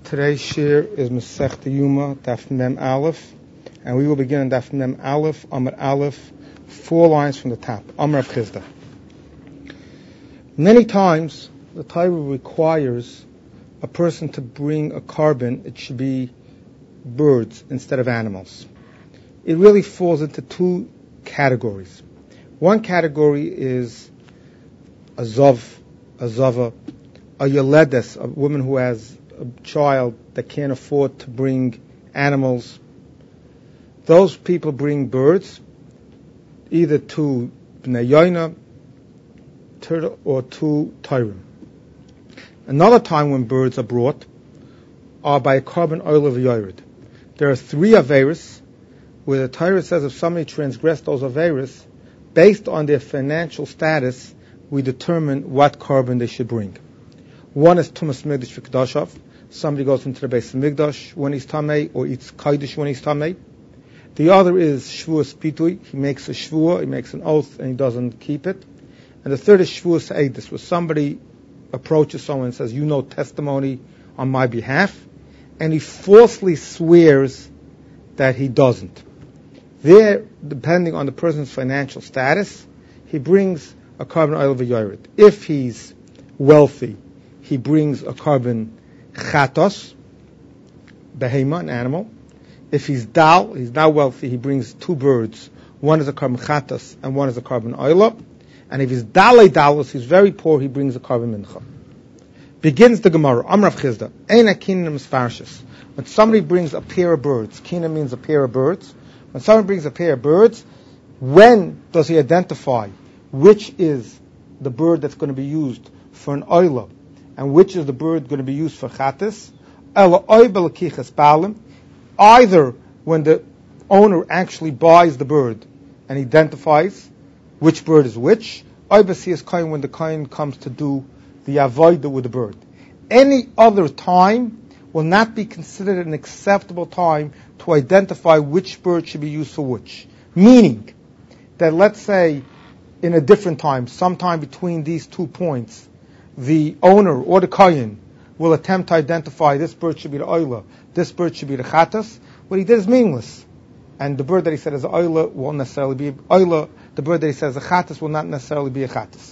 Today's shir is Masechta Yuma, Daf Mem Aleph, and we will begin on Daf Mem Aleph, Amar Aleph, 4 lines from the top. Amar Rav Chisda. Many times, the Torah requires a person to bring a carbon. It should be birds instead of animals. It really falls into 2 categories. One category is a zava, a yeledes, a woman who has a child that can't afford to bring animals. Those people bring birds, either to Bnei Yoina or to Tyrim. Another time when birds are brought are by a carbon oil of Yored. There are 3 Averis where the Torah says if somebody transgressed those Averis, based on their financial status, we determine what carbon they should bring. One is Tumas Migdash V'Kedashav. Somebody goes into the base of Migdash when he's Tamei, or eats Kaidish when he's Tamei. The other is Shvuas Pitui. He makes a Shvua, he makes an oath, and he doesn't keep it. And the third is Shvuas Eidus, where somebody approaches someone and says, you know testimony on my behalf, and he falsely swears that he doesn't. There, depending on the person's financial status, he brings a carbon oil of a yored. If he's wealthy, he brings a carbon chatos, behema, an animal. If he's dal, he's not wealthy, he brings 2 birds. One is a carbon chatos and one is a carbon oil. And if he's dalei dalus, he's very poor, he brings a carbon mincha. Begins the Gemara. Amar Rav Chisda. Eina kinim misfarshis. When somebody brings a pair of birds, kina means a pair of birds. When someone brings a pair of birds, when does he identify which is the bird that's going to be used for an oila and which is the bird going to be used for chatis? Either when the owner actually buys the bird and identifies which bird is which, when the kohen comes to do the avodah with the bird. Any other time will not be considered an acceptable time to identify which bird should be used for which. Meaning that, let's say, in a different time, sometime between these 2 points, the owner or the kohen will attempt to identify this bird should be the oila, this bird should be the chatas. What he did is meaningless. And the bird that he said is a oila won't necessarily be oila. The bird that he says is a chatas will not necessarily be a chatas.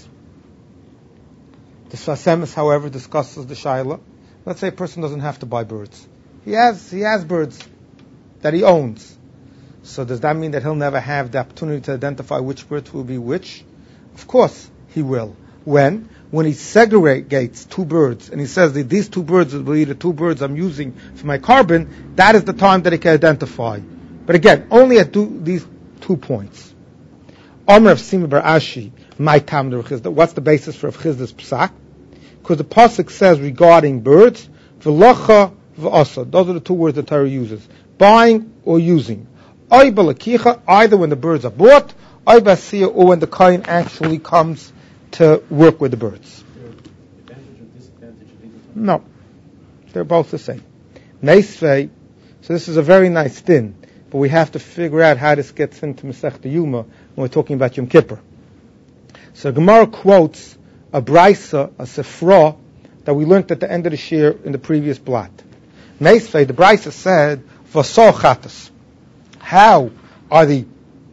The Sfas Emes, however, discusses the shaila. Let's say a person doesn't have to buy birds. He has birds that he owns. So does that mean that he'll never have the opportunity to identify which bird will be which? Of course he will. When he segregates 2 birds and he says that these 2 birds will be the 2 birds I'm using for my carbon, that is the time that he can identify. But again, only at these 2 points. Amar Rav Simi bar Ashi, my tam Rav Chisda. What's the basis for Rav Chisda's psak? Because the pasuk says regarding birds, v'locha v'asa. Those are the 2 words the Torah uses: buying or using. Oy balakicha, either when the birds are bought, oy basiya, or when the kohen actually comes to work with the birds. Advantage or disadvantage of either? No, they're both the same. Meisvei. So this is a very nice din, but we have to figure out how this gets into Masechta Yuma when we're talking about Yom Kippur. So Gemara quotes a brisa, a sefra, that we learned at the end of the shir in the previous blot. Meisvei, the brisa said, Vasol chatas. How are the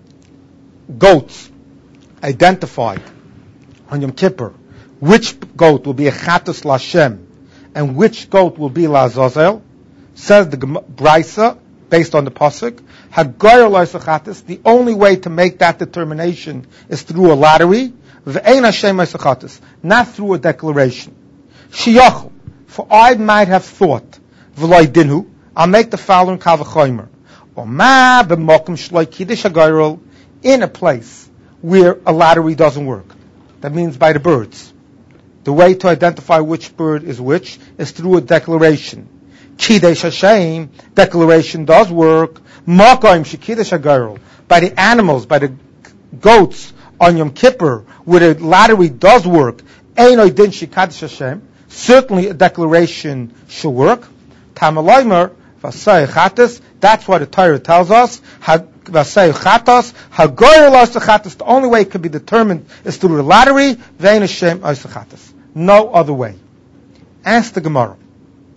goats identified on Yom Kippur? Which goat will be a chatas Lashem and which goat will be Lazazel? Says the brisa, based on the pasuk, Hagoyer Loisachatis. The only way to make that determination is through a lottery. V'ein Hashem Loisachatis, not through a declaration. Shiyachol, for I might have thought, V'loi dinhu, I'll make the following kavachomer. Oma b'mokum shloi kiddush hagoyrol, in a place where a lottery doesn't work. That means by the birds. The way to identify which bird is which is through a declaration. Kiddush Hashem, declaration does work. Makom shekiddush hagoyrol, by the animals, by the goats on Yom Kippur, where the lottery does work. Einoi din shekiddush Hashem, certainly a declaration should work. Tamalaymer vasay chatas. That's why the Torah tells us. Vasay chatas hagoyer las chatas. The only way it can be determined is through the lottery. Vein Hashem as chatas. No other way. Ask the Gemara.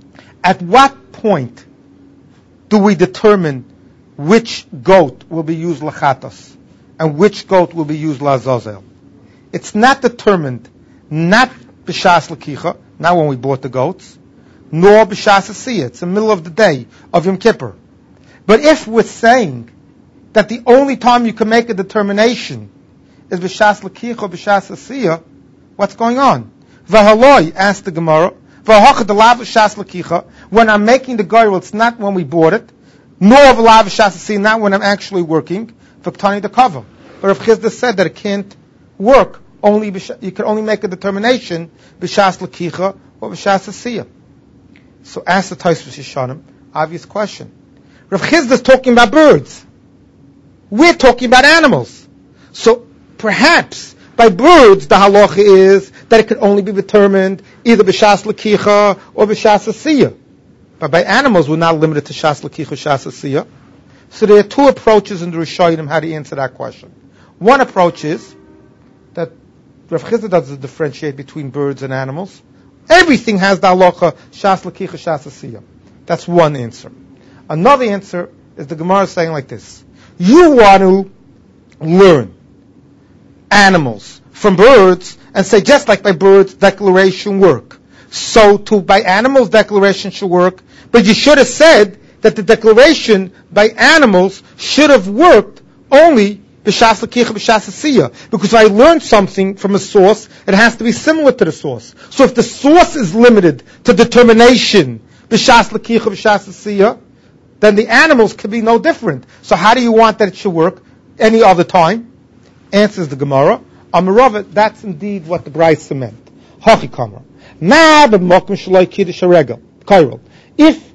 At what point do we determine which goat will be used lachatos and which goat will be used lazazel? It's not determined, not b'shas l'kicha, not when we bought the goats, nor b'shas asiyah. It's the middle of the day of Yom Kippur. But if we're saying that the only time you can make a determination is b'shas l'kicha or b'shas asiyah, what's going on? V'haloi, asked the Gemara, v'hachad alav b'shas l'kicha, when I'm making the goyrel, it's not when we bought it, nor v'alav b'shas asiyah, not when I'm actually working, v'ktani the cover. But Rav Chizda said that it can't work, you can only make a determination b'shas l'kicha or b'shas asiyah. So ask the Tosfos Yeshanim, obvious question. Rav Chizda is talking about birds. We're talking about animals. So perhaps by birds the halacha is that it can only be determined either b'shas l'kicha or b'shas asiyah. But by animals we're not limited to shas l'kicha or shas asiyah. So there are two approaches in the Rishonim how to answer that question. One approach is that Rav Chizda doesn't differentiate between birds and animals. Everything has the halacha shas l'kicha, shas asiyah. That's one answer. Another answer is the Gemara saying like this: you want to learn animals from birds and say just like by birds declaration work, so too by animals declaration should work. But you should have said that the declaration by animals should have worked only b'shas l'kicha, b'shas asiyah. Because if I learned something from a source, it has to be similar to the source. So if the source is limited to determination b'shas l'kicha, b'shas asiyah, then the animals can be no different. So how do you want that it should work any other time? Answers the Gemara, Amarava, that's indeed what the Brisa meant. Hachi kamar. Ma b'mokum shaloi kiddush haregel. Kairol. If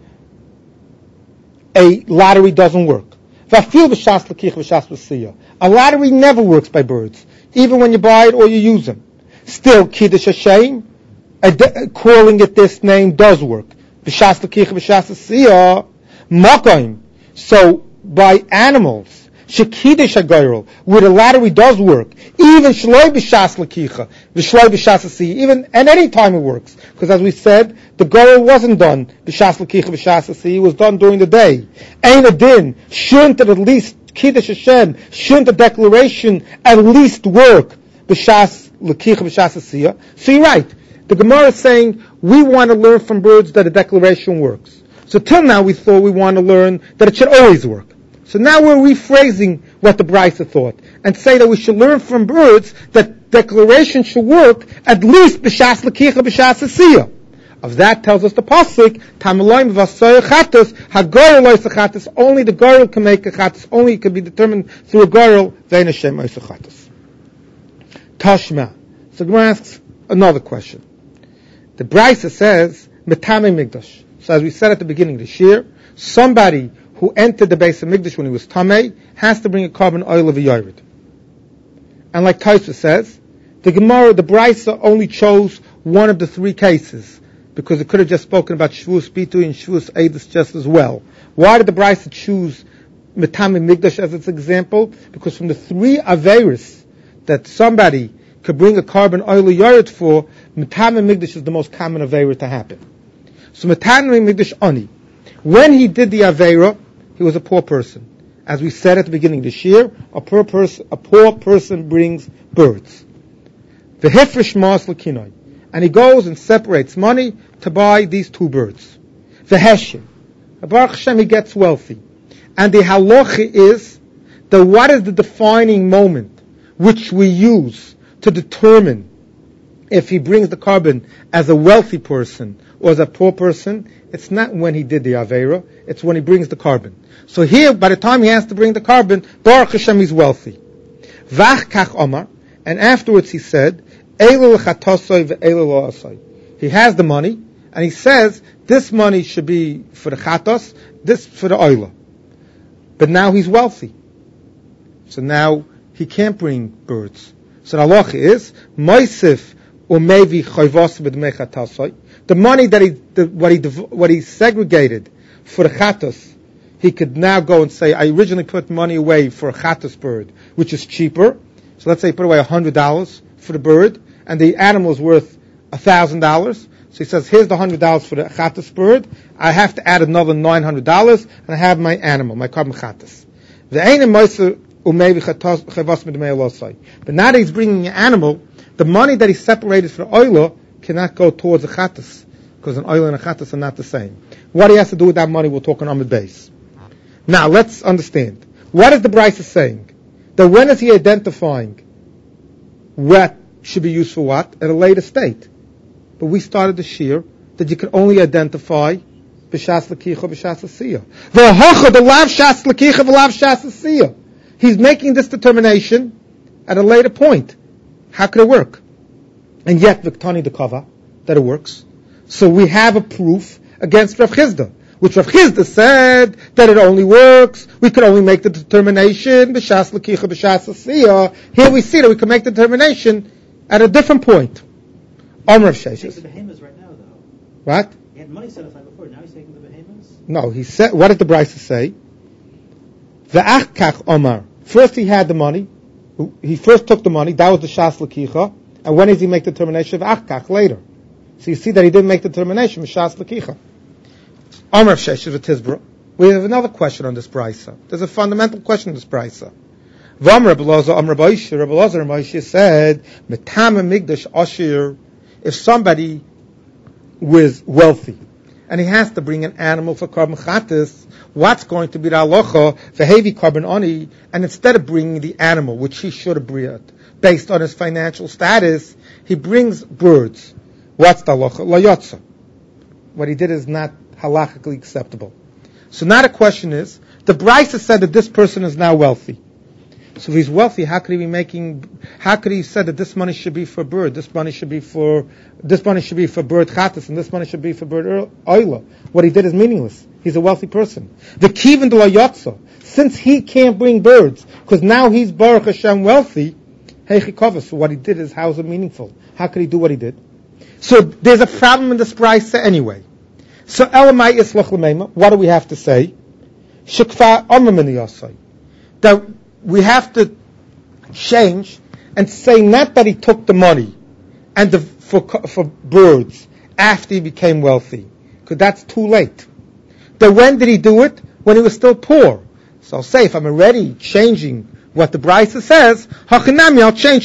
a lottery doesn't work, v'afil b'shas l'kicha b'shas asiyah. A lottery never works by birds, even when you buy it or you use them. Still, Kiddush Hashem, calling it this name does work. B'shas l'kicha b'shas asiyah, makayim. So, by animals, Shekidish HaGoyrel, where the lottery does work, even Shloi b'shas l'kicha, v'shloi b'shas asiyah, even at any time it works. Because as we said, the Goyrel wasn't done b'shas l'kicha b'shas asiyah, it was done during the day. Ein adin, shouldn't it at least Kiddush Hashem, shouldn't the declaration at least work b'shas l'kicha b'shas asiyah? So you're right. The Gemara is saying we want to learn from birds that a declaration works. So till now we thought we want to learn that it should always work. So now we're rephrasing what the Brisa thought and say that we should learn from birds that declaration should work at least b'shas l'kicha b'shas asiyah. Of that tells us the pasuk, Tamilayim v'asoy chatos, hagorel loy chatos, only the gorel can make a chatos, only it can be determined through a gorel, vein Hashem oy chatos. Tashma. So Gemara asks another question. The Brisa says, Metame Migdash. So as we said at the beginning of this year, somebody who entered the base of Migdash when he was Tameh has to bring a carbon oil of a Yored. And like Tosfos says, the Gemara, the Brisa only chose one of the three cases, because it could have just spoken about Shavuos Bitui and Shavuos Eidus just as well. Why did the Brisa choose Metame Migdash as its example? Because from the three Averis that somebody could bring a carbon oil of Yored for, Metame Migdash is the most common Aveira to happen. So Metame Migdash Ani, when he did the Aveira, he was a poor person. As we said at the beginning of this year, a poor person brings birds. V'hifresh mas l'kinoi. And he goes and separates money to buy these two birds. V'heshem. Baruch Hashem, he gets wealthy. And the halacha is that what is the defining moment which we use to determine if he brings the carbon as a wealthy person or as a poor person? It's not when he did the Aveira, it's when he brings the carbon. So here, by the time he has to bring the carbon, Baruch Hashem, he's wealthy. Vach kach omar, and afterwards he said, Eilu l'chatosoi ve'eilu lo'asoi. He has the money, and he says, this money should be for the chatos, this for the oila. But now he's wealthy. So now he can't bring birds. So the halacha is, Moisif umevi chayvos b'dmei chatasoi. The money that what he segregated for the chatos, he could now go and say, I originally put money away for a chatos bird, which is cheaper. So let's say he put away $100 for the bird, and the animal is worth $1,000. So he says, here's the $100 for the chatas bird. I have to add another $900, and I have my animal, my carbon chatas. But now that he's bringing an animal, the money that he separated for the oila cannot go towards the chatas, because an oila and a chatas are not the same. What he has to do with that money, we'll talk on Amud Beis. Now, let's understand. What is the Brisa saying? That when is he identifying what should be used for what? At a later state. But we started the shir that you can only identify b'shas l'kicha, b'shas l'siyah. V'hocha, the lav shas l'kicha, v'lav shas l'siyah. He's making this determination at a later point. How could it work? And yet, v'ktani dekava, that it works. So we have a proof against Rav Chizda, which Rav Chizda said that it only works. We could only make the determination b'shas l'kicha, b'shas l'siyah. Here we see that we can make the determination at a different point. Rav He's taking the behemoths right now, though. What? He had money set aside before. Now he's taking the behemoths. No, he said. What did the Brisa say? Ve'achkach Omar. First he had the money. He first took the money. That was the shas l'kicha. And when does he make the determination of achkach? Later. So you see that he didn't make the determination of shas l'kicha. Amar Sheshes v'tizbra. We have another question on this Brisa. There's a fundamental question on this Brisa. V'amar Rabelazar, Amar Rabbi Yishia said, Metama migdash ashir. If somebody was wealthy and he has to bring an animal for carbon chatas, what's going to be the halacha for heavy carbon oni? And instead of bringing the animal, which he should have brought based on his financial status, he brings birds. What's the halacha? La yotza. What he did is not halachically acceptable. So now the question is, the Brisa said that this person is now wealthy. So if he's wealthy, how could he say that this money should be for bird, this money should be for bird chatas, and this money should be for bird oila? What he did is meaningless. He's a wealthy person. The kivin de la yotza, since he can't bring birds, because now he's Baruch Hashem wealthy, heichikavas. So what he did is, how is it meaningful? How could he do what he did? So there's a problem in this Brisa anyway. So elamai islach l'meima, what do we have to say? Shekfa amar min yasai. That we have to change and say not that he took the money and for birds after he became wealthy, because that's too late. That when did he do it? When he was still poor. So I'll say, if I'm already changing what the Brisa says, hachinami, I'll change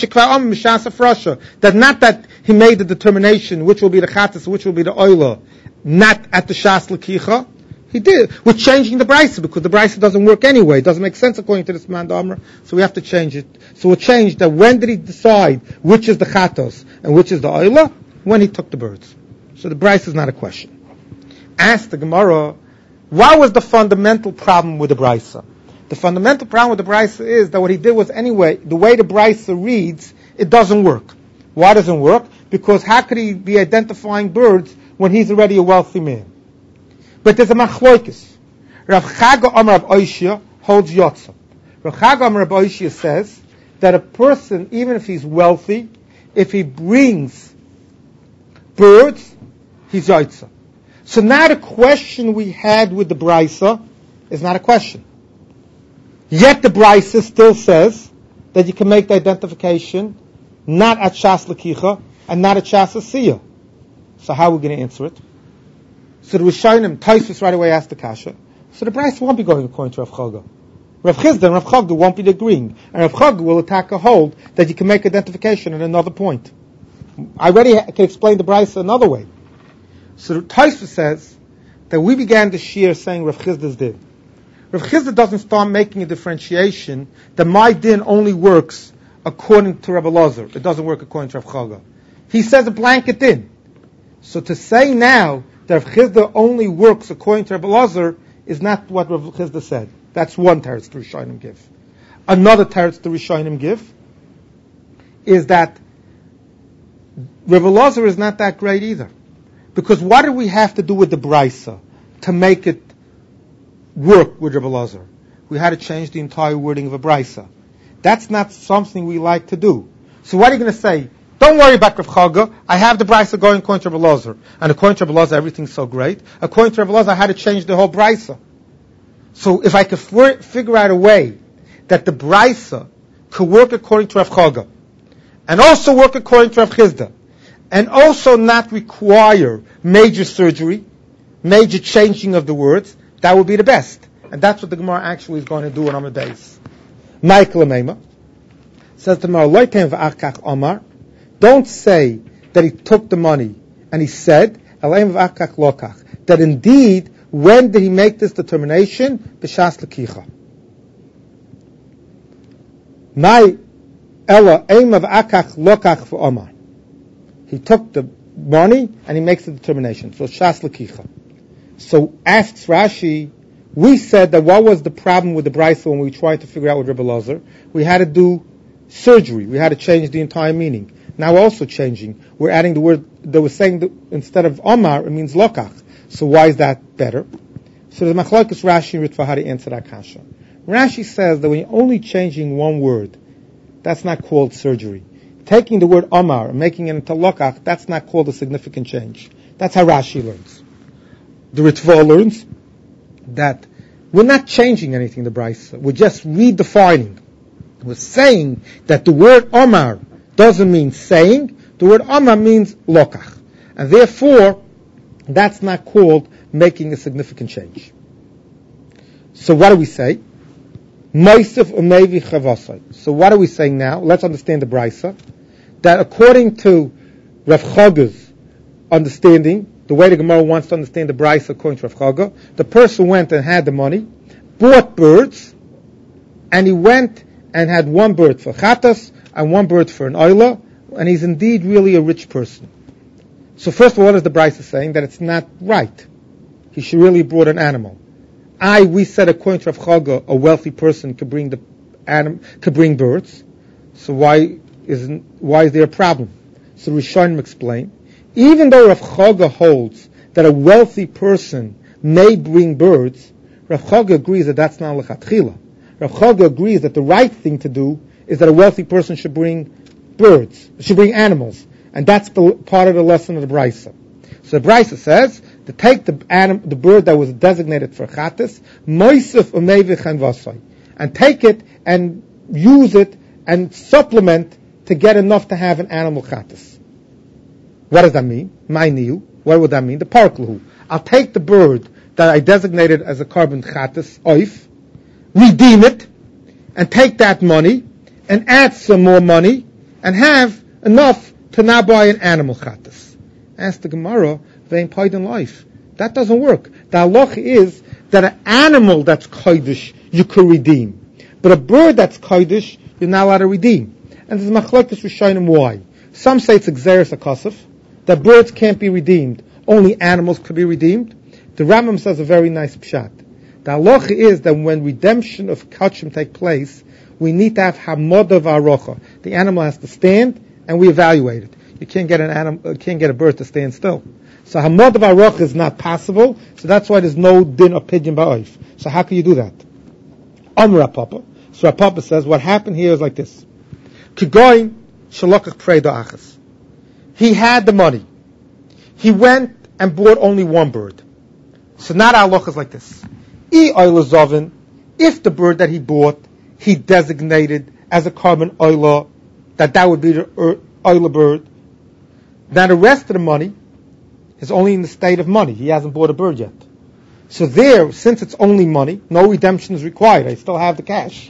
that not that he made the determination which will be the chatas, which will be the oila, not at the shas l'kicha. He did. We're changing the Brisa because the Brisa doesn't work anyway. It doesn't make sense according to this man Amr. So we have to change it. So we'll change that when did he decide which is the chatos and which is the oila? When he took the birds. So the Brisa is not a question. Ask the Gemara, what was the fundamental problem with the Brisa? The fundamental problem with the Brisa is that what he did was anyway, the way the Brisa reads, it doesn't work. Why doesn't it work? Because how could he be identifying birds when he's already a wealthy man? But there's a machloikis. Rav Chaga Amar Rav Oishia holds yotza. Rav Chaga Amar Rav Oishia says that a person, even if he's wealthy, if he brings birds, he's yotza. So now the question we had with the Brisa is not a question. Yet the Brisa still says that you can make the identification not at Shas L'kicha and not at Shas Asiyah. So how are we going to answer it? So the Rishonim, Tosfos right away asked the kasha. So the Brisa won't be going according to Rav Chaga. Rav Chizda and Rav Chaga won't be agreeing. And Rav Chaga will attack a hold that you can make identification at another point. I already can explain the Brisa another way. So Tosfos says that we began the shir saying Rav Chizda's din. Rav Chizda doesn't start making a differentiation that my din only works according to Rabbi Elazar. It doesn't work according to Rav Chaga. He says a blanket din. So to say now that Rav Chizda only works according to Rabbi Elazar is not what Rav Chizda said. That's one teretz the Rishonim give. Another teretz the Rishonim give is that Rav Elazar is not that great either. Because what do we have to do with the Brisa to make it work with Rav Elazar? We had to change the entire wording of a Brisa. That's not something we like to do. So what are you going to say? Don't worry about Rav Chaga. I have the Brisa going according to Rav Elazar. And according to Rav Elazar, everything's so great. According to Rav Elazar, I had to change the whole Brisa. So if I could figure out a way that the Brisa could work according to Rav Chaga, and also work according to Rav Chizda, and also not require major surgery, major changing of the words, that would be the best. And that's what the Gemara actually is going to do on Amud Beis. Michael Amema says to Gemara, don't say that he took the money and he said, that indeed, when did he make this determination? B'shas l'kicha. My ella aim of akach lokach for Omar. He took the money and he makes the determination. So shas l'kicha. So asks Rashi, we said that what was the problem with the Brisa when we tried to figure out with Rebbe Lazar? We had to do surgery. We had to change the entire meaning. Now we're also changing. We're adding the word that was saying that instead of Omar, it means lokach. So why is that better? So the Machlokes Rashi and Ritva, how to answer that kasha. Rashi says that when you're only changing one word, that's not called surgery. Taking the word Omar and making it into lokach, that's not called a significant change. That's how Rashi learns. The Ritva learns that we're not changing anything in the Brisa. We're just redefining. We're saying that the word Omar doesn't mean saying. The word Omar means lokach. And therefore, that's not called making a significant change. So what do we say? Moisef umevi chavasai. So what are we saying now? Let's understand the Brisa. That according to Rav Chaga's understanding, the way the Gemara wants to understand the Brisa according to Rav Chaga, the person went and had the money, bought birds, and he went and had one bird for chatas and one bird for an oila, and he's indeed really a rich person. So first of all, what is the Brisa saying? That it's not right. He should really have brought an animal. We said according to Rav Chaga, a wealthy person could bring birds. So why is there a problem? So Rishonim explain, even though Rav Chaga holds that a wealthy person may bring birds, Rav Chaga agrees that that's not lechatchila. Rav Chaga agrees that the right thing to do is that a wealthy person should bring animals. And that's part of the lesson of the Brisa. So the Brisa says, to take the bird that was designated for chatas, moisef umevich and vasai, and take it and use it and supplement to get enough to have an animal chatas. What does that mean? Ma'iniu. What would that mean? The parklahu. I'll take the bird that I designated as a carbon chatas, oif, redeem it, and take that money, and add some more money, and have enough to now buy an animal chatas. Ask the Gemara, vein paid in life. That doesn't work. The halach is that an animal that's kodesh you could redeem, but a bird that's kodesh you're not allowed to redeem. And there's machlokes rishonim why. Some say it's exeris akasif, that birds can't be redeemed, only animals could be redeemed. The Rambam says a very nice pshat. The halacha is that when redemption of kachim take place, we need to have hamodah v'arocha. The animal has to stand, and we evaluate it. You can't get a bird to stand still. So hamodah v'arocha is not possible. So that's why there's no din of pidyon ba'oif. So how can you do that? Amr Rapapa. So Rapapa says what happened here is like this. Kigoin shalokach preido achas. He had the money. He went and bought only one bird. So now the halacha is like this. If the bird that he bought, he designated as a carbon oila, that would be the oila bird, then the rest of the money is only in the state of money. He hasn't bought a bird yet. So there, since it's only money, no redemption is required. I still have the cash.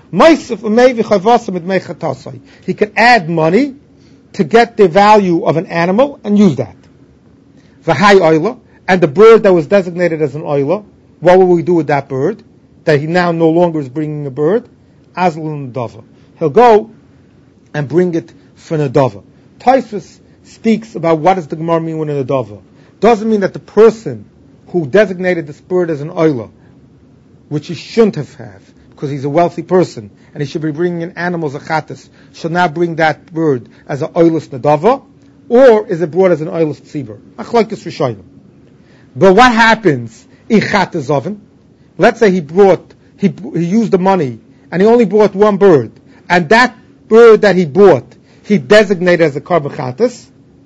He could add money to get the value of an animal and use that. V'hai oila, and the bird that was designated as an oila, what will we do with that bird? That he now no longer is bringing a bird? Azlun Nadava. He'll go and bring it for Nadava. Tosfos speaks about what does the Gemara mean with a Nadava. Doesn't mean that the person who designated this bird as an oila, which he shouldn't have, because he's a wealthy person, and he should be bringing in animals, a chatas, should now bring that bird as an oilus Nadava, or is it brought as an oilus tzibur? Machlokes rishonim. But what happens? Let's say he used the money and he only bought one bird, and that bird that he bought he designated as a carbon chatas.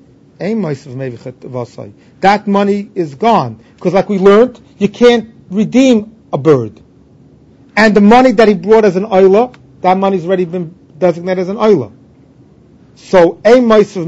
That money is gone, because like we learned, you can't redeem a bird. And the money that he brought as an oila, that money's already been designated as an oila. So, the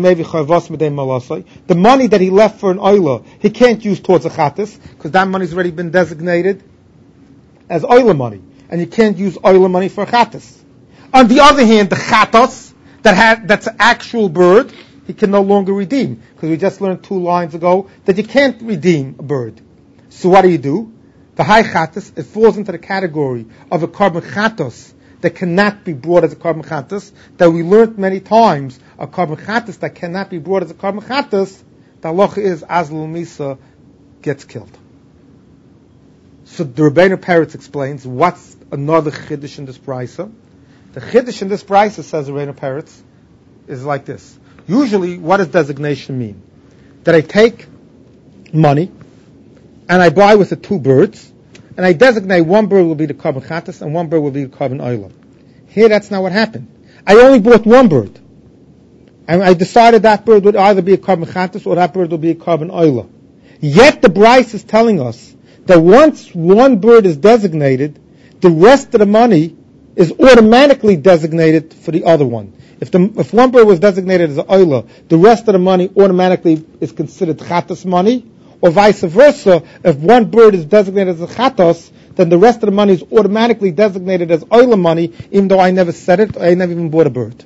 money that he left for an oila, he can't use towards a chattis, because that money's already been designated as oila money. And you can't use oila money for a chattis. On the other hand, the chatos, that's an actual bird, he can no longer redeem. Because we just learned 2 lines ago that you can't redeem a bird. So what do? The high chattis, it falls into the category of a carbon chatos that cannot be brought as a carbon chatos, that we learned many times, a carbon chatos that cannot be brought as a carbon chatos, the halacha is Azlul Misa gets killed. So the Rebbeinu Peretz explains what's another chiddush in this brisa. The chiddush in this brisa, says Rebbeinu Peretz, is like this. Usually, what does designation mean? That I take money and I buy with it 2 birds, and I designate one bird will be the carbon chatas and one bird will be the carbon oila. Here, that's not what happened. I only bought one bird, and I decided that bird would either be a carbon chatas or that bird would be a carbon oila. Yet the Bryce is telling us that once one bird is designated, the rest of the money is automatically designated for the other one. If one bird was designated as an oila, the rest of the money automatically is considered chatas money. Or vice versa, if one bird is designated as a chatos, then the rest of the money is automatically designated as oila money, even though I never said it, I never even bought a bird.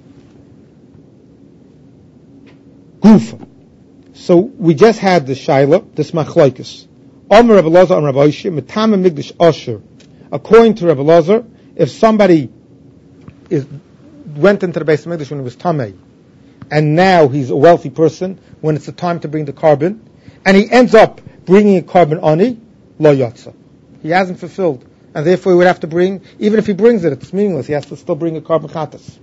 Gufa. So we just had the shaila, this machlokes. Omer Rebbe Elazar and Rabbi Oshia, Metama Migdash Osher. According to Rebbe Elazar, if somebody went into the Beis Hamikdash when he was tamei, and now he's a wealthy person, when it's the time to bring the carbon, and he ends up bringing a carbon ani, lo yatsa. He hasn't fulfilled. And therefore he would have to bring, even if he brings it, it's meaningless. He has to still bring a carbon chatas.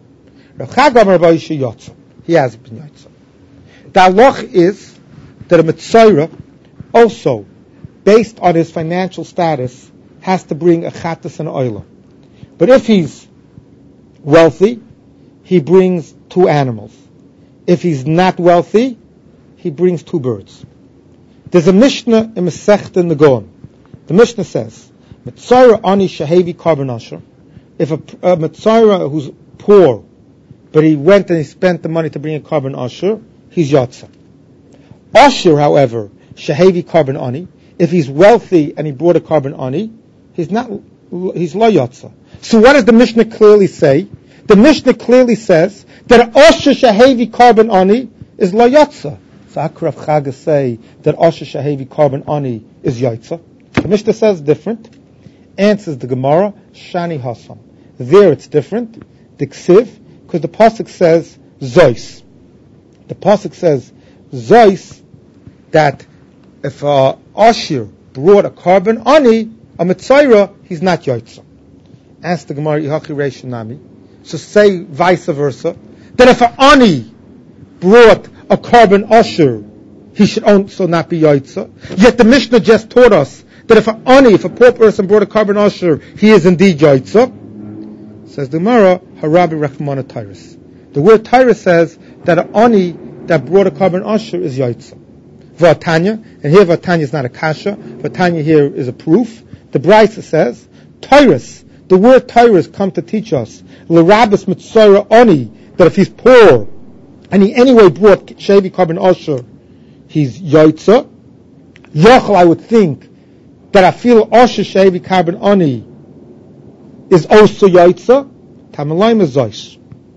He hasn't been yatsa. The halach is that a mitzayra also, based on his financial status, has to bring a chatas and oila. But if he's wealthy, he brings 2 animals. If he's not wealthy, he brings 2 birds. There's a Mishnah in Masechta Negon. The Mishnah says, Mitzayra ani shahevi carbon asher. If a Mitzayra who's poor, but he went and he spent the money to bring a carbon asher, he's yatsa. Asher, however, shahevi carbon ani. If he's wealthy and he brought a carbon ani, he's lo yatsa. So what does the Mishnah clearly say? The Mishnah clearly says that asher shahevi carbon ani is lo yatsa. So Akrav Chaga say that Asher Shahevi carbon ani is Yaitza. The Mishnah says different. Answers the Gemara, Shani Hasam. There it's different. The Ksiv, because the Pasuk says Zois. The Pasuk says Zois, that if Asher brought a carbon ani, a Mitzayra, he's not Yaitza. Ask the Gemara, Yihachi Reish Nami. So say vice versa, that if an ani brought a carbon usher, he should also not be yaitza. Yet the Mishnah just taught us that if a poor person brought a carbon usher, he is indeed yaitza. Says the Gemara, Harabi Rachmana Tyrus. The word Tyrus says that an ani that brought a carbon usher is yaitza. Vatanya, and here Vatanya is not a kasha. Vatanya here is a proof. The Brisa says Tyrus. The word Tyrus come to teach us l'rabis mitzayra ani, that if he's poor and he anyway brought Shevi carbon Asher, he's Yaitza. Yochel, I would think that I feel Asher Shevi carbon Ani is also Yaitza. Tamalayim is Zois.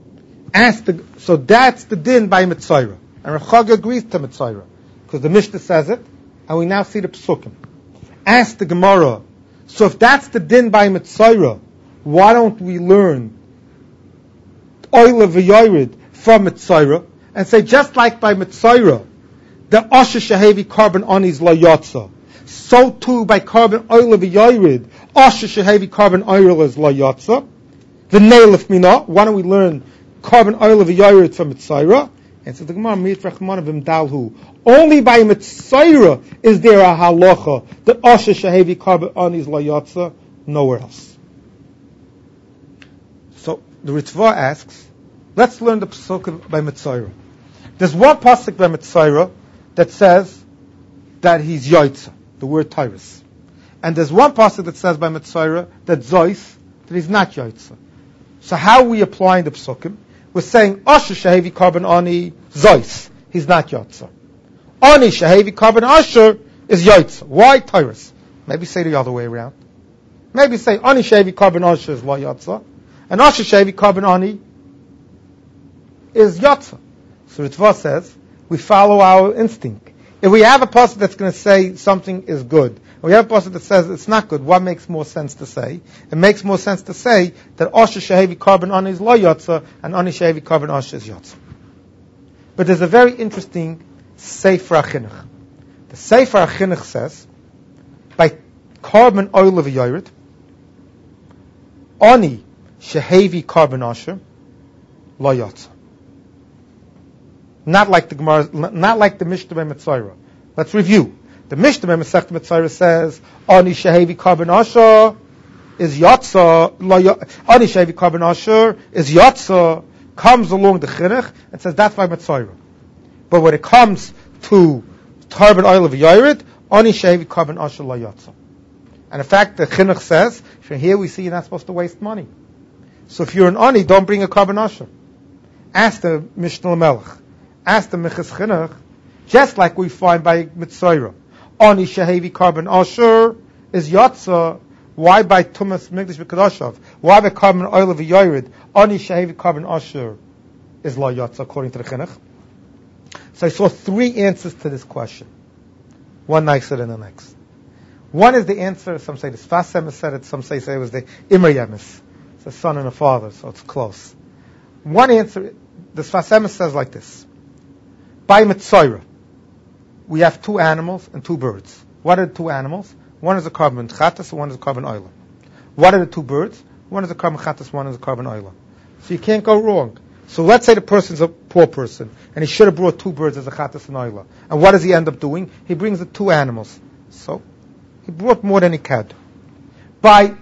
So that's the din by Mitzayra. And Rechag agrees to Mitzayra, because the Mishnah says it, and we now see the Psukim. Ask the Gemara, so if that's the din by Mitzayra, why don't we learn Oila v'Yorid from Mitzayra, and say just like by Mitzayra, the Asher Shehevi carbon ani is la yatsa, so too by carbon oil of Yorid, Asher Shehevi carbon oil is la yatsa. The nail of Mina, why don't we learn carbon oil of Yorid from Mitzayra? And so the Gemara mit Rachmana v'Mdalhu. Only by Mitzayra is there a halacha that Asher Shehevi carbon ani is la yatsa, nowhere else. So the Ritva asks, let's learn the pasuk by Mitzayra. There's one pasuk by Mitzayra that says that he's Yaitza, the word Tyrus. And there's one pasuk that says by Mitzayra that Zois, that he's not Yaitza. So how are we applying the pasukim? We're saying Asher Shehevi Karban Ani Zois. He's not Yotza. Ani Shehevi Karban Asher is Yotza. Why Tyrus? Maybe say the other way around. Maybe say Ani Shehevi Karban Asher is La Yotza, and Asher Shehevi Karban Ani is Yotza. So Ritva says we follow our instinct. If we have a pasuk that's going to say something is good, and we have a pasuk that says it's not good, what makes more sense to say? It makes more sense to say that Asher Shehevi Karban Ani is Lo Yotza, and Ani Shehevi Karban Asher is Yotza. But there's a very interesting Sefer HaChinuch. The Sefer HaChinuch says, by Karban Oil of Yored, Ani Shehevi Karban Asher, Lo Yotza. Not like the Gemara, not like the Mishnah by Metzora. Let's review. The Mishnah by Masechet Metzora says, Ani Shehevi Karban Asher is Yotza, Ani Shehevi Karban Asher is Yotza, comes along the Chinuch and says that's by Metzora. But when it comes to Karban Oil of Yored, Ani Shehevi Karban Asher La Yotza. And in fact, the Chinuch says, from here we see you're not supposed to waste money. So if you're an Ani, don't bring a Karban Asher. Ask the Mishnah Melech. Ask the Michas Chinuch, just like we find by Metzora. Ani Shehevi Karban Asher is Yotza. Why by Tumas Migdash B'Kadoshav? Why by Karban Oil of Yored? Ani Shehevi Karban Asher is La Yotza, according to the Chinuch. So I saw three answers to this question. One nicer than the next. One is the answer, some say the Sfas Emes said it, some say it was the Imre Yemes. It's a son and a father, so it's close. One answer, the Sfas Emes says like this. By Metzora, we have two animals and two birds. What are the two animals? One is a Karban Chatas and one is a Karban Oila. What are the two birds? One is a Karban Chatas, one is a Karban Oila. So you can't go wrong. So let's say the person's a poor person, and he should have brought two birds as a Chatas and Oila. And what does he end up doing? He brings the two animals. So he brought more than he could. By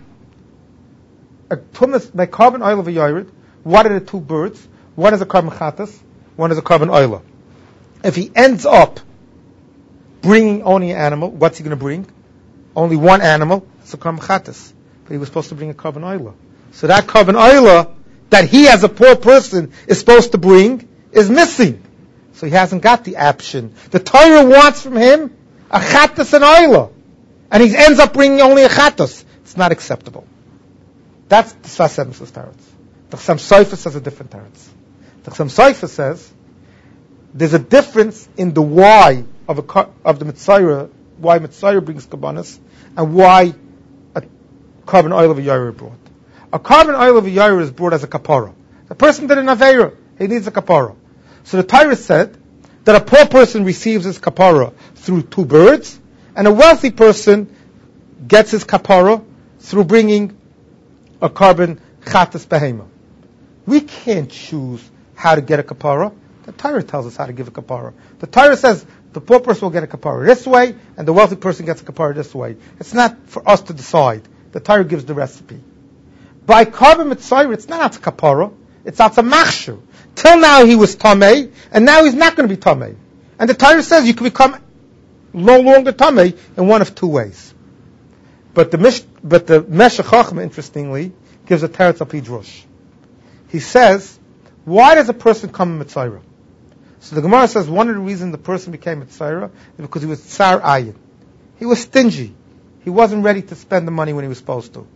Karban Oila v'Yored, what are the two birds? One is a Karban Chatas, one is a Karban Oila. If he ends up bringing only an animal, what's he going to bring? Only one animal. It's a Karban Chatas. But he was supposed to bring a Karban Oila. So that Karban Oila that he as a poor person is supposed to bring is missing. So he hasn't got the option. The Torah wants from him a Chatas and Oila. And he ends up bringing only a Chatas. It's not acceptable. That's the Sfas Emes Teretz. The Chassam Sofer says a different Teretz. The Chassam Sofer says there's a difference in the why of the Metzora, why Metzora brings Kabbanas, and why a Karban Oil of a Yair brought. A Karban Oil of a Yair is brought as a kapara. The person did an Aveira, he needs a kapara. So the Torah said that a poor person receives his kapara through two birds, and a wealthy person gets his kapara through bringing a Karban Chatas Behema. We can't choose how to get a kapara. The Torah tells us how to give a kapara. The Torah says the poor person will get a kapara this way, and the wealthy person gets a kapara this way. It's not for us to decide. The Torah gives the recipe. By Karban Metzora, it's not a kapara. It's a machshir. Till now he was tamei, and now he's not going to be tamei. And the Torah says you can become no longer tamei in one of two ways. But the Meshech Chochmah, interestingly, gives a teretz of Hidrosh. He says, why does a person come Metzora? So the Gemara says one of the reasons the person became Metzora is because he was tsar ayin. He was stingy. He wasn't ready to spend the money when he was supposed to.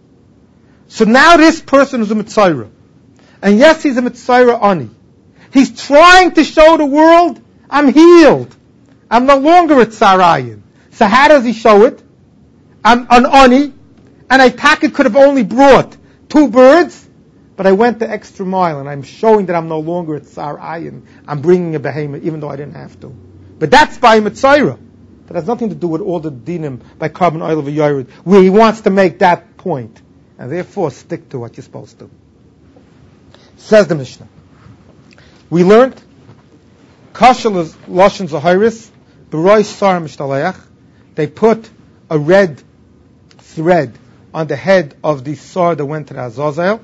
So now this person is a Metzora. And yes, he's a Metzora Ani. He's trying to show the world, I'm healed. I'm no longer a tsar ayin. So how does he show it? I'm an Ani, and I could have only brought two birds, but I went the extra mile, and I'm showing that I'm no longer a tsar ayin. I'm bringing a behemoth, even though I didn't have to. But that's by Metzora. That has nothing to do with all the dinim by Karban Oil of a Yored, where he wants to make that point. And therefore, stick to what you're supposed to. Says the Mishnah. We learned, Kashal is Lashon Zahiris, B'roi Sar Mishtaleach. They put a red thread on the head of the Sar that went to the Azazel,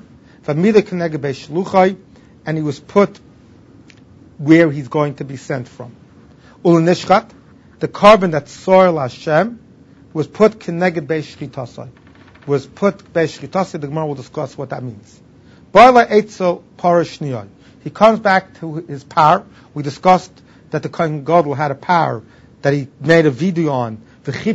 and he was put where he's going to be sent from. Ulanishchat, the carbon that Sar Lashem was put Keneged Beish Shchitasai. The Gemara will discuss what that means. Barla Eitzel Parashniyai. he comes back to his par. We discussed that the Kohen Gadol had a par that he made a video on. He said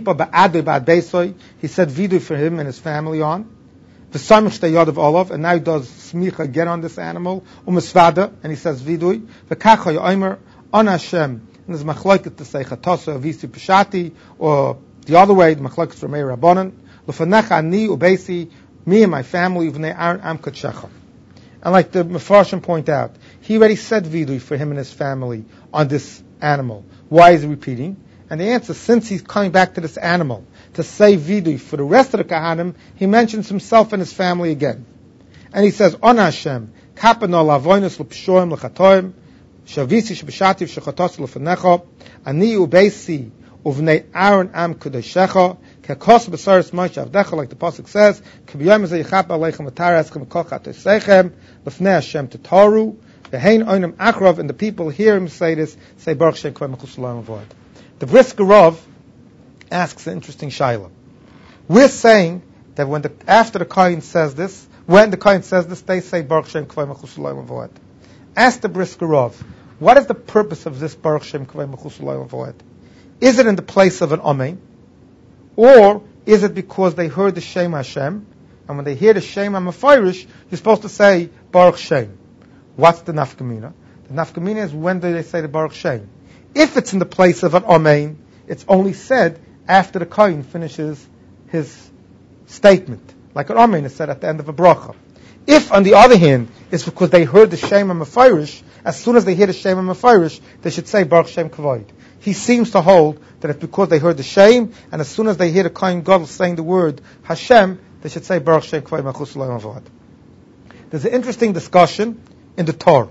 video for him and his family on. And now he does smicha again on this animal. And he says vidui. On Hashem. And there's machlokes to say chatosa avisi peshati, or the other way, the machlokes from Meir Rabbanan. L'fanecha ani ubeisi, me and my family, v'nei Aaron am katshecha. And like the Mefarshim point out, he already said vidui for him and his family on this animal. Why is he repeating? And the answer, since he's coming back to this animal to say vidui for the rest of the kahanim, he mentions himself and his family again. And he says, On Hashem, kapano lavoinus l'pshoim l'chatoim, shavisi shbeshativ shechatos l'fanecha, ani ubeisi uvnei Aaron am kudeshecha, kekos b'saris Moshe avdecha, like the pasuk says, k'biyom ezeh yichap aleichem atareschem kochat esechem, l'fnei Hashem tetaru, v'hein oinem akrov, and the people hear him say this, say Baruch Shem Kvei Mechus L'Olam Avoid. The Brisker Rav asks an interesting shaila. We're saying that after the Kohen says this, when the Kohen says this, they say Baruch Shem Kvei Mechus L'Olam Avoid. Ask the Brisker Rav, what is the purpose of this Baruch Shem Kvei Mechus L'Olam Avoid? Is it in the place of an Amen? Or is it because they heard the Shem Hashem, and when they hear the Shem HaMefarish, you're supposed to say Baruch Shem? What's the nafkamina? The nafkamina is when do they say the Baruch Shem? If it's in the place of an Amen, it's only said after the Kohen finishes his statement. Like an Amen is said at the end of a bracha. If, on the other hand, it's because they heard the Shem HaMefarish, as soon as they hear the Shem HaMefarish, they should say Baruch Shem Kavod. He seems to hold that it's because they heard the Shem, and as soon as they hear the Kohen Gadol saying the word Hashem, they should say Baruch Shem Kvei Mechus L'Olam Avoid. There's an interesting discussion in the Torah.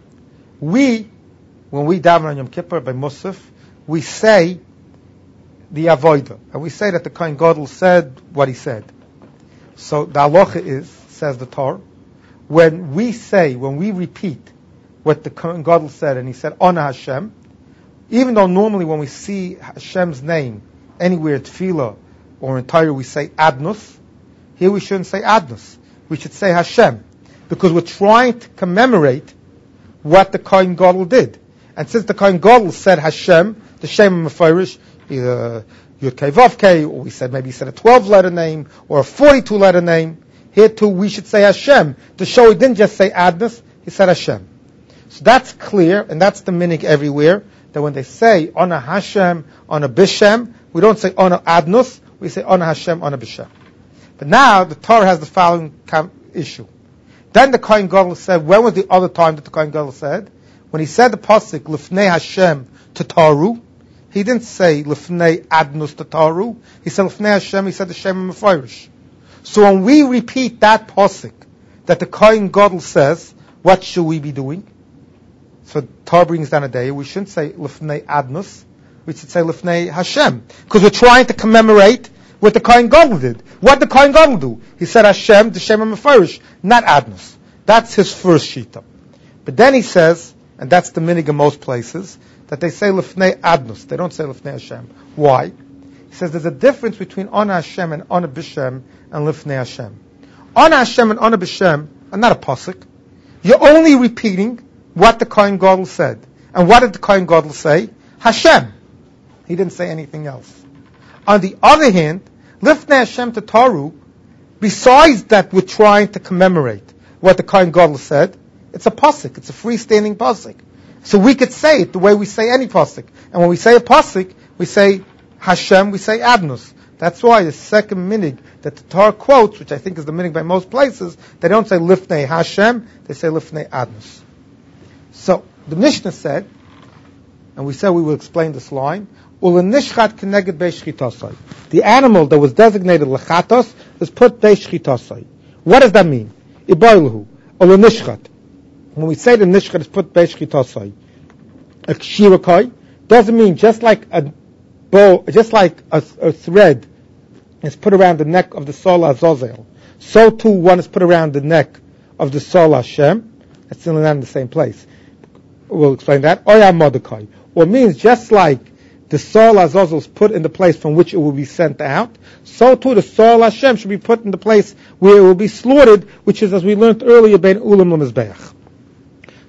When we daven on Yom Kippur by Musaf, we say the Avodah, and we say that the Kohen Gadol said what he said. So the halacha is, says the Torah, when we repeat what the Kohen Gadol said, and he said, Ona Hashem, even though normally when we see Hashem's name anywhere in Tefillah or in Torah we say Adnus, here we shouldn't say Adnus. We should say Hashem, because we're trying to commemorate what the Kohen Gadol did. And since the Kohen Gadol said Hashem, the Shem HaMefarish, either Yud Kei Vav Kei, or we said maybe he said a 12-letter name or a 42-letter name, here too we should say Hashem to show he didn't just say Adnus, he said Hashem. So that's clear, and that's the minig everywhere, that when they say Ona Hashem, Ona Bishem, we don't say Ona Adnus, we say Ona Hashem, Ona Bishem. But now the Torah has the following issue. Then the Kohen Gadol said, when was the other time that the Kohen Gadol said? When he said the pasuk Lifnei Hashem Tataru, he didn't say Lifnei Adnus Tataru. He said Lifnei Hashem. He said the Shem HaMefarish. So when we repeat that pasuk that the Kohen Gadol says, what should we be doing? So Torah brings down a day. We shouldn't say Lifnei Adnus. We should say Lifnei Hashem, because we're trying to commemorate what the Kohen Gadol did. What did the Kohen Gadol do? He said Hashem, the Shem HaMefarish, not Adnus. That's his first shita. But then he says, and that's the minig in most places, that they say Lifnei Adnus. They don't say Lifnei Hashem. Why? He says there's a difference between Ona Hashem and Ona B'Shem and Lifnei Hashem. Ona Hashem and Ona B'Shem are not a pasuk. You're only repeating what the Kohen Gadol said. And what did the Kohen Gadol say? Hashem. He didn't say anything else. On the other hand, Lifnei Hashem Tataru, besides that we're trying to commemorate what the Kohen Gadol said, it's a pasuk. It's a freestanding pasuk. So we could say it the way we say any pasuk. And when we say a pasuk, we say Hashem, we say Adnus. That's why the second minig that the Torah quotes, which I think is the minig by most places, they don't say Lifnei Hashem, they say Lifnei Adnus. So the Mishnah said, and we said we will explain this line, Ulenishchat keneged beishchitasai. The animal that was designated lechatos was put beishchitasai. What does that mean? Iboiluhu, ulenishchat. When we say the nishchat is put beishchitasai, a kshirakai doesn't mean just like a bow, just like a thread is put around the neck of the Sol Azazel, so too one is put around the neck of the Sol Hashem. That's still not in the same place. We'll explain that. Oya Mordecai. Or it means just like the Sol Azazel is put in the place from which it will be sent out, so too the Sol Hashem should be put in the place where it will be slaughtered, which is, as we learned earlier, Bein Ulam L'Mizbeach.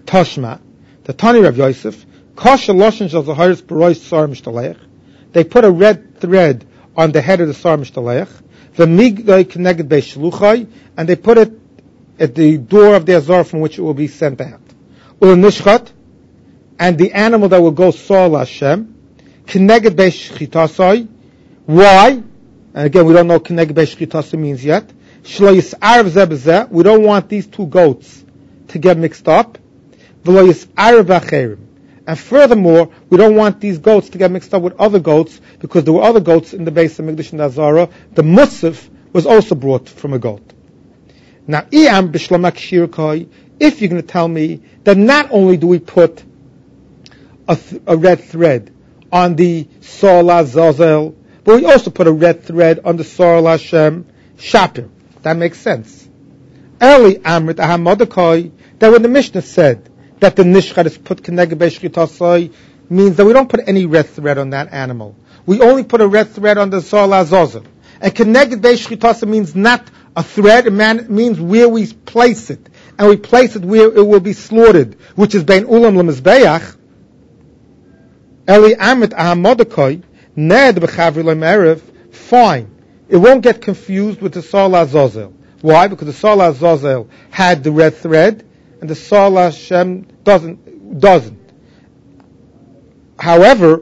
Toshma, the Tani Rav Yosef, Kasha Loshen Shal Zahiris Barois Sar Mishtaleach. They put a red thread on the head of the Sar Mishtaleach. The Migdai Keneged Beis Shluchai, and they put it at the door of the Azar from which it will be sent out. Ul Nishchat, and the animal that will go Sar Hashem, Keneged Beis Shchitasai. Why? And again, we don't know Keneged Beis Shchitasai means yet. Shlo Yis'arav Zeh B'zeh. We don't want these two goats to get mixed up. V'lo Yis'arav B'acherim. And furthermore, we don't want these goats to get mixed up with other goats, because there were other goats in the base of Mikdash and Azara. The Musaf was also brought from a goat. Now, if you're going to tell me that not only do we put a red thread on the Sar Azazel, but we also put a red thread on the Sar Hashem Shapir. That makes sense. Early Amrit Ahamadakai, that when the Mishnah said that the Nishchat is put Keneged Beis Shchitasai, means that we don't put any red thread on that animal. We only put a red thread on the Sar Azazel. And Keneged Beis Shchitasai means not a thread, it means where we place it. And we place it where it will be slaughtered, which is Bein Ulam L'Mizbeach. Eli Amit Ahamadakai, Ned B'Chavri L'Merev, fine. It won't get confused with the Sar Azazel. Why? Because the Sar Azazel had the red thread, and the Sar Hashem doesn't. However,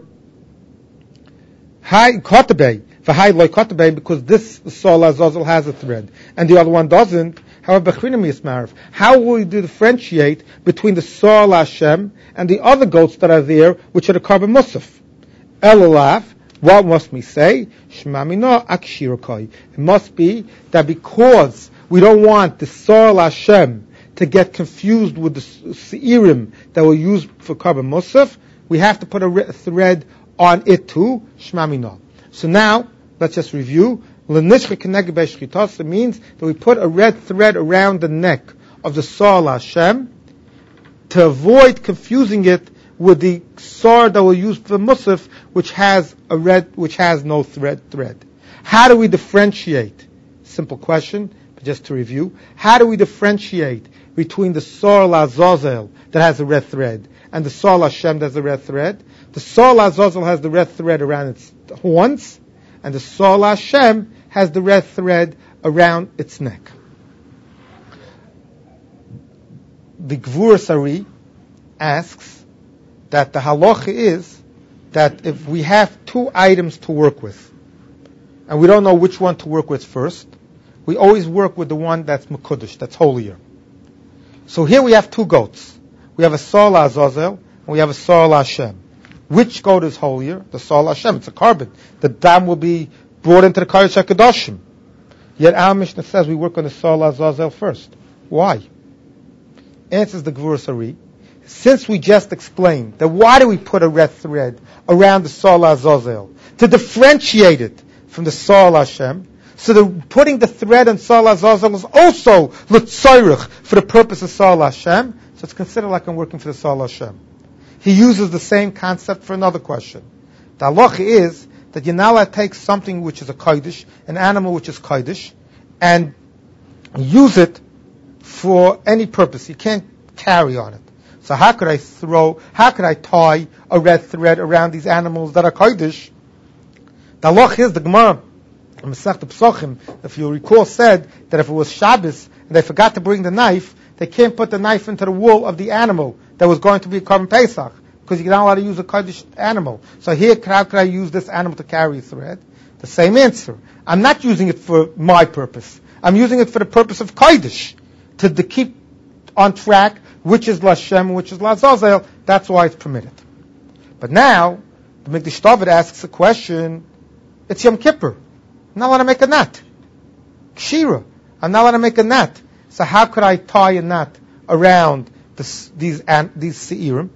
Hai Kotabei, V'Hai Loi Kotabei, because this Sar Azazel has a thread, and the other one doesn't. However, how will you differentiate between the Sar Hashem and the other goats that are there, which are the Karban Musaf? Elalaf, what must we say? Shmamino Akshirakai. It must be that because we don't want the Sar Hashem to get confused with the Seirim that were used for Karban Musaf, we have to put a thread on it too. Shmamino. So now, let's just review. L'nishcha Keneged Beis Shchitasai means that we put a red thread around the neck of the Sar Hashem to avoid confusing it with the Sar that we use for Musaf, which has no thread. How do we differentiate? Simple question, but just to review. How do we differentiate between the Sar Azazel that has a red thread and the Sar Hashem that has a red thread? The Sar Azazel has the red thread around its horns, and the Sar Hashem has the red thread around its neck. The Gvura Sari asks that the halacha is that if we have two items to work with, and we don't know which one to work with first, we always work with the one that's Mekudesh, that's holier. So here we have two goats. We have a Sar Azazel, and we have a Sar Hashem. Which goat is holier? The Sar Hashem. It's a carbon. The dam will be brought into the Kodesh HaKadoshim. Yet our Mishnah says we work on the Sar Azazel first. Why? Answers the Gvura Sari. Since we just explained that why do we put a red thread around the Sar Azazel? To differentiate it from the Sar Hashem. So putting the thread on Sar Azazel is also l'tzairich for the purpose of Sar Hashem. So it's considered like I'm working for the Sar Hashem. He uses the same concept for another question. The halacha is that you're not allowed to take something which is a kodesh, an animal which is kodesh, and use it for any purpose. You can't carry on it. So how could I tie a red thread around these animals that are kodesh? The halacha is, the Gemara, Masechta Pesachim, if you recall, said that if it was Shabbos and they forgot to bring the knife, they can't put the knife into the wool of the animal that was going to be a Karban Pesach, because you're not allowed to use a Kodesh animal. So here, how could I use this animal to carry a thread? The same answer. I'm not using it for my purpose. I'm using it for the purpose of Kodesh, to keep on track which is Lashem and which is Lazazel. That's why it's permitted. But now, the Mikdash David asks a question. It's Yom Kippur. I'm not allowed to make a knot. Kshira. I'm not allowed to make a knot. So how could I tie a knot around these Seirim?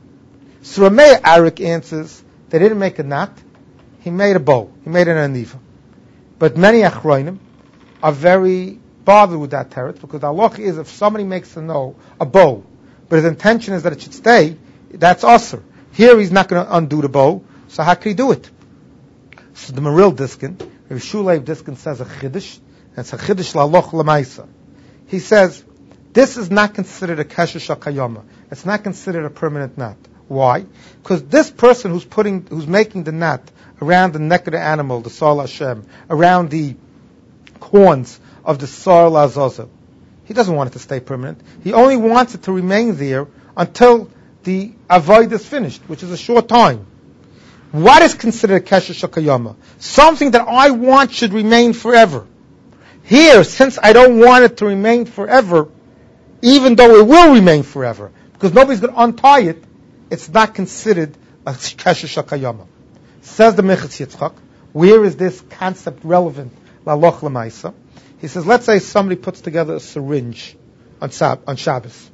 So Rameh Arik answers, they didn't make a knot, he made a bow, he made an aniva. But many Achronim are very bothered with that teretz, because the halacha is if somebody makes a bow, but his intention is that it should stay, that's asur. Here he's not going to undo the bow, so how can he do it? So the Meril Diskin, Rav Shulev Diskin says a chiddush, and it's a chiddush la'aloch l'maisa. He says, this is not considered a kesher shakayama. It's not considered a permanent knot. Why? Because this person who's making the knot around the neck of the animal, the Sar Hashem, around the horns of the Sar Azazel, he doesn't want it to stay permanent. He only wants it to remain there until the avoid is finished, which is a short time. What is considered a kesher shakayama? Something that I want should remain forever. Here, since I don't want it to remain forever, even though it will remain forever, because nobody's going to untie it, it's not considered a kesher shakayama. Says the Mechitz Yitzchak, where is this concept relevant? La'loch l'maisa. He says, let's say somebody puts together a syringe on Shabbos.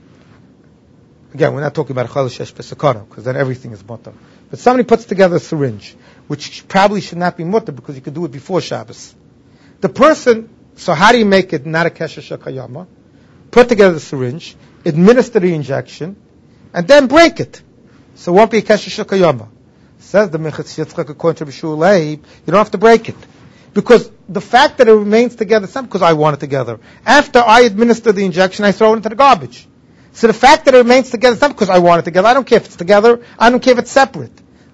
Again, we're not talking about Chol Shesh Pesakana, because then everything is mutter. But somebody puts together a syringe, which probably should not be mutter, because you could do it before Shabbos. The person, so how do you make it not a kesher shakayama? Put together the syringe, administer the injection, and then break it. So it won't be a kesher shakayama. Says the Mechitz Yitzchak, according to B'Shul Leib, you don't have to break it. Because the fact that it remains together, it's not because I want it together. After I administer the injection, I throw it into the garbage. So the fact that it remains together, it's not because I want it together. I don't care if it's together. I don't care if it's separate.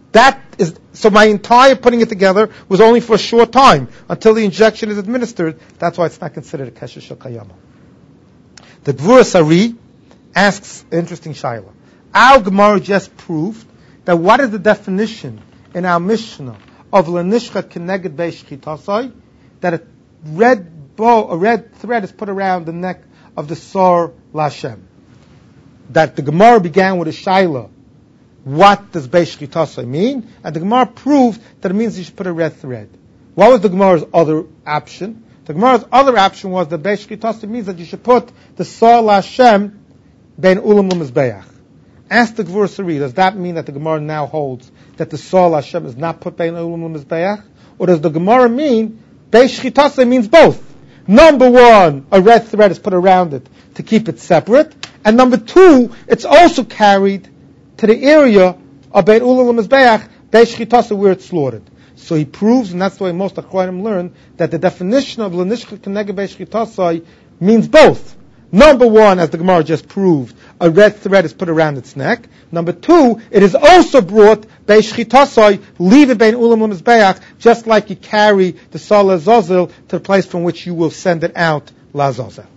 So my entire putting it together was only for a short time until the injection is administered. That's why it's not considered a kesher shakayama. The Dvur Sari asks an interesting shaila. Our Gemara just proved that what is the definition in our Mishnah of lenishchat keneged beishchitasai, that a red thread is put around the neck of the Sar Lashem. That the Gemara began with a shaila. What does beishchitasai mean? And the Gemara proved that it means you should put a red thread. What was the Gemara's other option? The Gemara's other option was that beishchitasai means that you should put the Sar Lashem ben ulam l'mizbeach. Ask the Gvur Sari, does that mean that the Gemara now holds that the Sar Hashem is not put bein ulam l'mizbeach? Or does the Gemara mean Beish Chitasei means both? Number one, a red thread is put around it to keep it separate. And number two, it's also carried to the area of bein ulam l'mizbeach, Beish Chitasei, where it's slaughtered. So he proves, and that's the way most Achronim learn, that the definition of L'nishchat Keneged Beish Chitasei means both. Number one, as the Gemara just proved, a red thread is put around its neck. Number two, it is also brought Beish Chitasei, leave it bein ulam l'mizbeach, just like you carry the Sar Azazel to the place from which you will send it out L'Azazel.